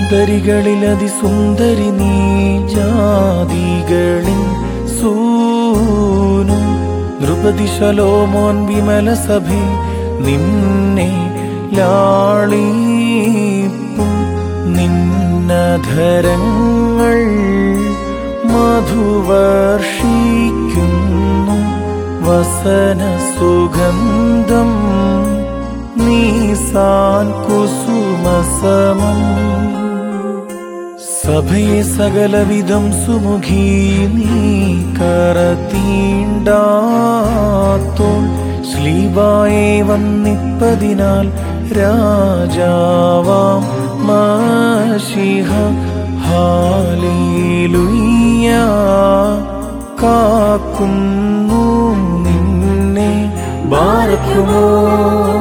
സുന്ദരികളിലതിസുന്ദരി നീ ജാതികളിൻ സൂനും നൃപതി ശലോമോൻ വിമല സഭേ നിന്നെ ലാളിപ്പും നിന്നധരങ്ങൾ മധുവർഷിക്കുന്നു വസന സുഗന്ധം നീസാൻ കുസുമസമം സഭയെ സകലവിധം സുമുഖി നീ കരതീണ്ടാത്തോൾ ശ്ലീബായെ വന്നിപ്പതിനാൽ രാജാവാം മശിഹ ഹാലേലൂയ കാക്കുന്നു നിന്നെ ബാരക്കുമോ.